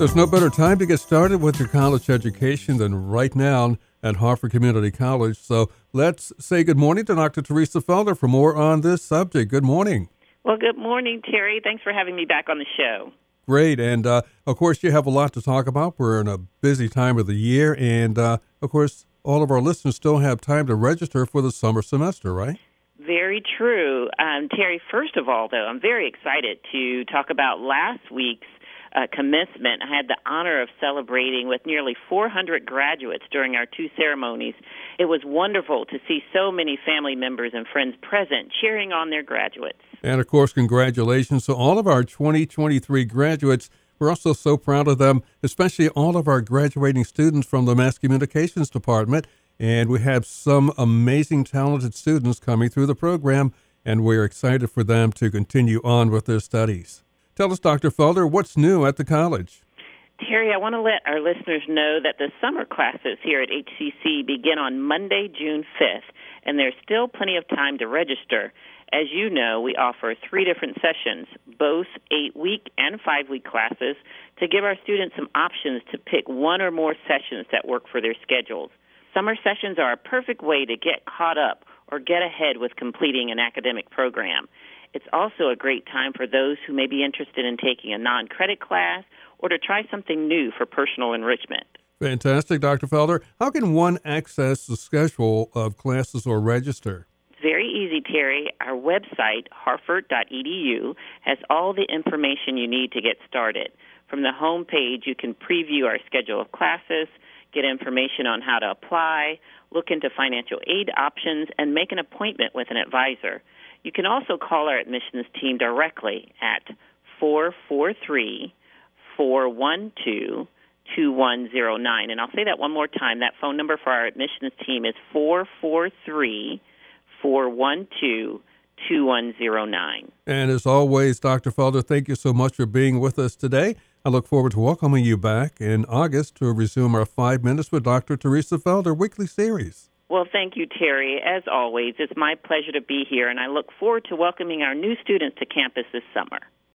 There's no better time to get started with your college education than right now at Hartford Community College. So let's say good morning to Dr. Teresa Felder for more on this subject. Good morning. Well, good morning, Terry. Thanks for having me back on the show. Great. And, of course, you have a lot to talk about. We're in a busy time of the year. And, of course, all of our listeners still have time to register for the summer semester, right? Very true. Terry, first of all, though, I'm very excited to talk about last week's commencement. I had the honor of celebrating with nearly 400 graduates during our two ceremonies. It was wonderful to see so many family members and friends present cheering on their graduates. And, of course, congratulations to all of our 2023 graduates. We're also so proud of them, especially all of our graduating students from the Mass Communications Department. And we have some amazing, talented students coming through the program, and we're excited for them to continue on with their studies. Tell us, Dr. Felder, what's new at the college? Terry, I want to let our listeners know that the summer classes here at HCC begin on Monday, June 5th, and there's still plenty of time to register. As you know, we offer 3 different sessions, both 8-week and 5-week classes, to give our students some options to pick one or more sessions that work for their schedules. Summer sessions are a perfect way to get caught up or get ahead with completing an academic program. It's also a great time for those who may be interested in taking a non-credit class or to try something new for personal enrichment. Fantastic, Dr. Felder. How can one access the schedule of classes or register? It's very easy, Terry. Our website, hartford.edu, has all the information you need to get started. From the home page, you can preview our schedule of classes, get information on how to apply, look into financial aid options, and make an appointment with an advisor. You can also call our admissions team directly at 443-412-2109. And I'll say that one more time. That phone number for our admissions team is 443-412-2109. And as always, Dr. Felder, thank you so much for being with us today. I look forward to welcoming you back in August to resume our 5 Minutes with Dr. Teresa Felder weekly series. Well, thank you, Terry. As always, it's my pleasure to be here, and I look forward to welcoming our new students to campus this summer.